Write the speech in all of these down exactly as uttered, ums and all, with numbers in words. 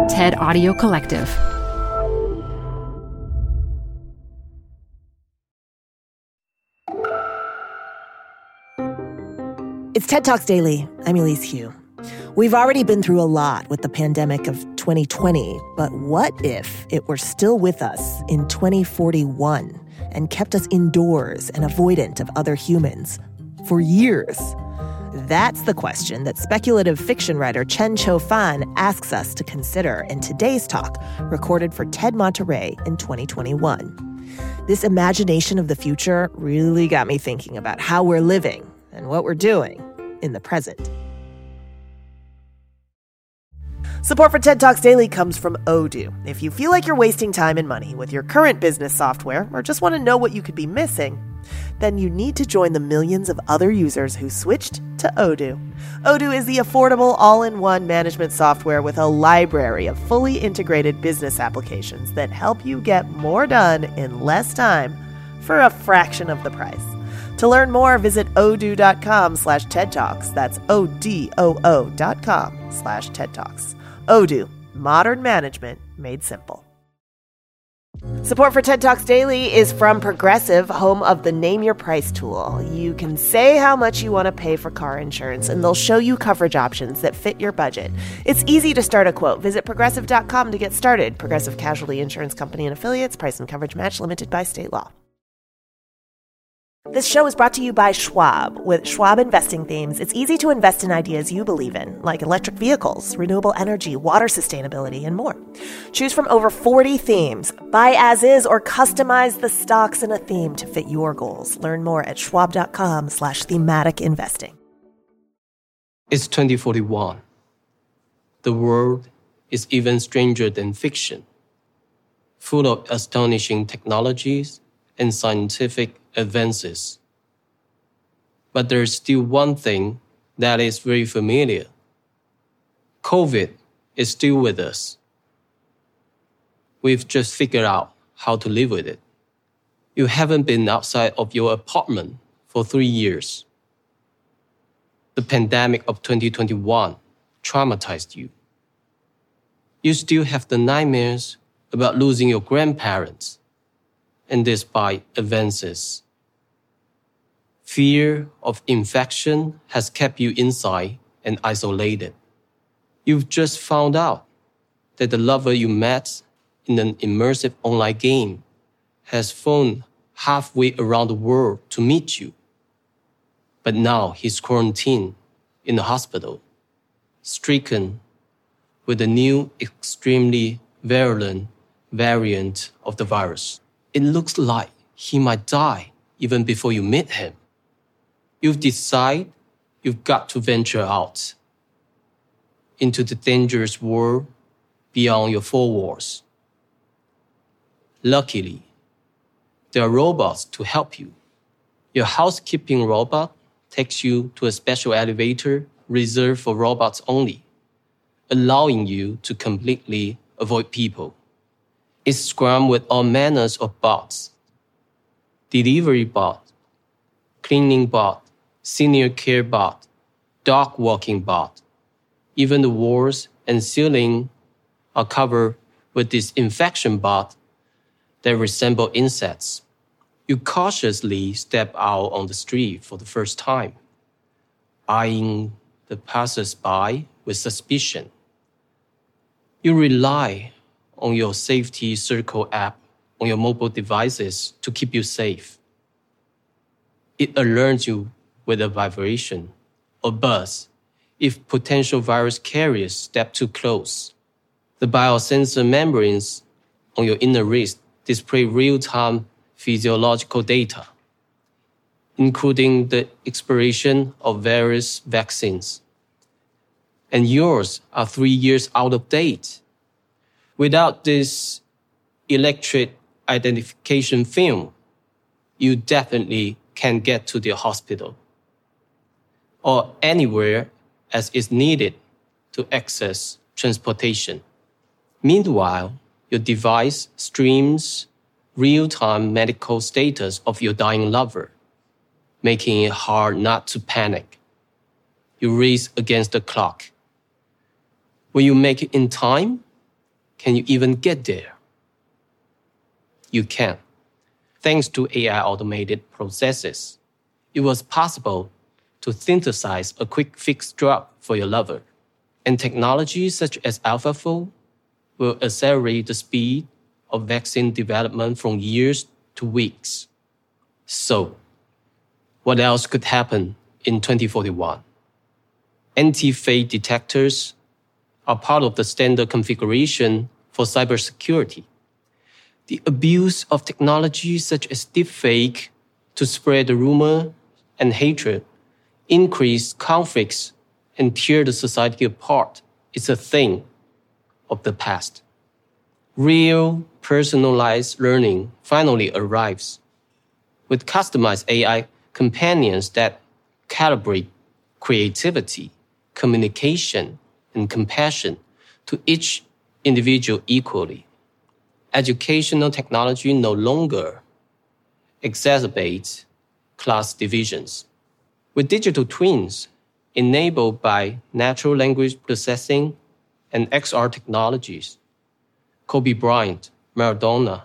TED Audio Collective. It's TED Talks Daily. I'm Elise Hu. We've already been through a lot with the pandemic of twenty twenty, but what if it were still with us in twenty forty-one and kept us indoors and avoidant of other humans for years? That's the question that speculative fiction writer Chen-Cho Fan asks us to consider in today's talk, recorded for TED Monterey in twenty twenty-one. This imagination of the future really got me thinking about how we're living and what we're doing in the present. Support for TED Talks Daily comes from Odoo. If you feel like you're wasting time and money with your current business software or just want to know what you could be missing, then you need to join the millions of other users who switched to Odoo. Odoo is the affordable all-in-one management software with a library of fully integrated business applications that help you get more done in less time for a fraction of the price. To learn more, visit odoo.com slash TED Talks. That's O-D-O-O dot com slash TED Talks. Odoo, modern management made simple. Support for TED Talks Daily is from Progressive, home of the Name Your Price tool. You can say how much you want to pay for car insurance, and they'll show you coverage options that fit your budget. It's easy to start a quote. Visit progressive dot com to get started. Progressive Casualty Insurance Company and Affiliates. Price and coverage match limited by state law. This show is brought to you by Schwab. With Schwab investing themes, it's easy to invest in ideas you believe in, like electric vehicles, renewable energy, water sustainability, and more. Choose from over forty themes. Buy as is or customize the stocks in a theme to fit your goals. Learn more at schwab.com slash thematic investing. It's twenty forty-one. The world is even stranger than fiction, full of astonishing technologies and scientific advances. But there's still one thing that is very familiar. COVID is still with us. We've just figured out how to live with it. You haven't been outside of your apartment for three years. The pandemic of twenty twenty-one traumatized you. You still have the nightmares about losing your grandparents. And despite advances, fear of infection has kept you inside and isolated. You've just found out that the lover you met in an immersive online game has flown halfway around the world to meet you. But now he's quarantined in a hospital, stricken with a new extremely virulent variant of the virus. It looks like he might die even before you meet him. You've decided you've got to venture out into the dangerous world beyond your four walls. Luckily, there are robots to help you. Your housekeeping robot takes you to a special elevator reserved for robots only, allowing you to completely avoid people. It's scrammed with all manners of bots. Delivery bot, cleaning bot, senior care bot, dog walking bot. Even the walls and ceiling are covered with disinfection bot that resemble insects. You cautiously step out on the street for the first time, eyeing the passers-by with suspicion. You rely on your Safety Circle app on your mobile devices to keep you safe. It alerts you with a vibration or buzz if potential virus carriers step too close. The biosensor membranes on your inner wrist display real-time physiological data, including the expiration of various vaccines. And yours are three years out of date. Without this electric identification film, you definitely can't get to the hospital or anywhere as is needed to access transportation. Meanwhile, your device streams real-time medical status of your dying lover, making it hard not to panic. You race against the clock. Will you make it in time? Can you even get there? You can. Thanks to A I automated processes, it was possible to synthesize a quick fix drug for your lover. And technologies such as AlphaFold will accelerate the speed of vaccine development from years to weeks. So, what else could happen in twenty forty-one? Anti-fake detectors are part of the standard configuration for cybersecurity. The abuse of technology such as deepfake to spread the rumor and hatred, increase conflicts, and tear the society apart is a thing of the past. Real personalized learning finally arrives with customized A I companions that calibrate creativity, communication, and compassion to each individual equally. Educational technology no longer exacerbates class divisions. With digital twins enabled by natural language processing and X R technologies, Kobe Bryant, Maradona,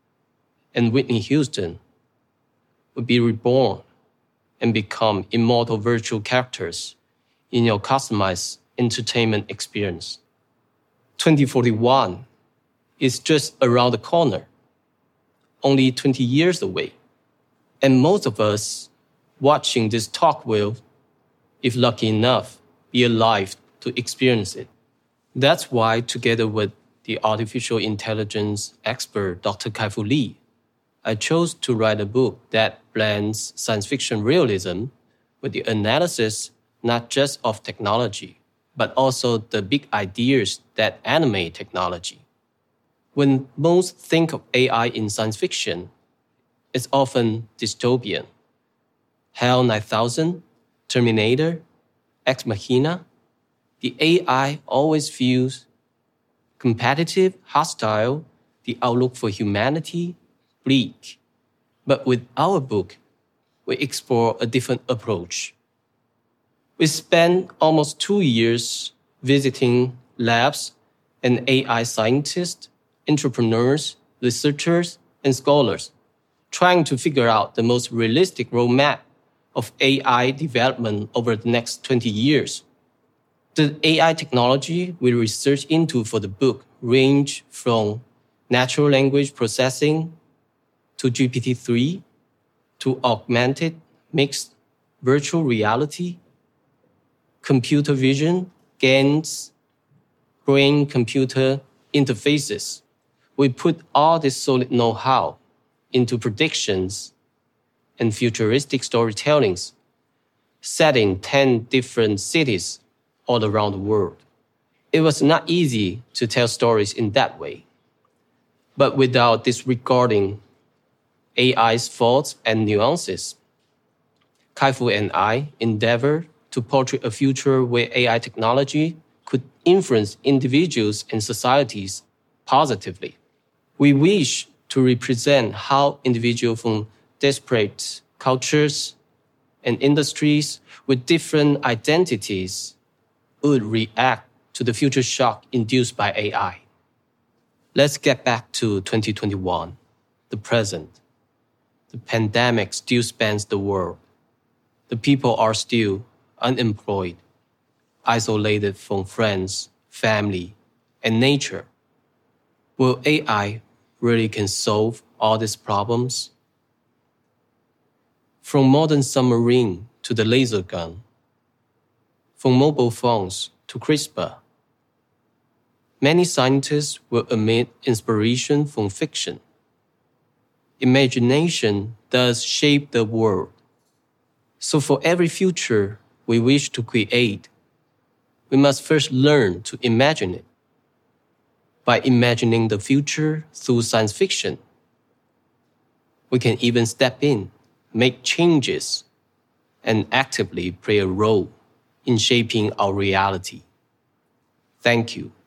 and Whitney Houston would be reborn and become immortal virtual characters in your customized entertainment experience. twenty forty-one is just around the corner, only twenty years away. And most of us watching this talk will, if lucky enough, be alive to experience it. That's why, together with the artificial intelligence expert Doctor Kai-Fu Lee, I chose to write a book that blends science fiction realism with the analysis not just of technology, but also the big ideas that animate technology. When most think of A I in science fiction, it's often dystopian. HAL nine thousand, Terminator, Ex Machina. The A I always feels competitive, hostile, the outlook for humanity, bleak. But with our book, we explore a different approach. We spent almost two years visiting labs and A I scientists, entrepreneurs, researchers, and scholars, trying to figure out the most realistic roadmap of A I development over the next twenty years. The A I technology we researched into for the book range from natural language processing to G P T three to augmented mixed virtual reality, computer vision, games, brain-computer interfaces. We put all this solid know-how into predictions and futuristic storytellings, set in ten different cities all around the world. It was not easy to tell stories in that way, but without disregarding A I's faults and nuances. Kai-Fu and I endeavored to portray a future where A I technology could influence individuals and societies positively. We wish to represent how individuals from disparate cultures and industries with different identities would react to the future shock induced by A I. Let's get back to twenty twenty-one, the present. The pandemic still spans the world. The people are still unemployed, isolated from friends, family, and nature. Will A I really can solve all these problems? From modern submarine to the laser gun, from mobile phones to CRISPR, many scientists will emit inspiration from fiction. Imagination does shape the world. So for every future we wish to create, we must first learn to imagine it. By imagining the future through science fiction, we can even step in, make changes, and actively play a role in shaping our reality. Thank you.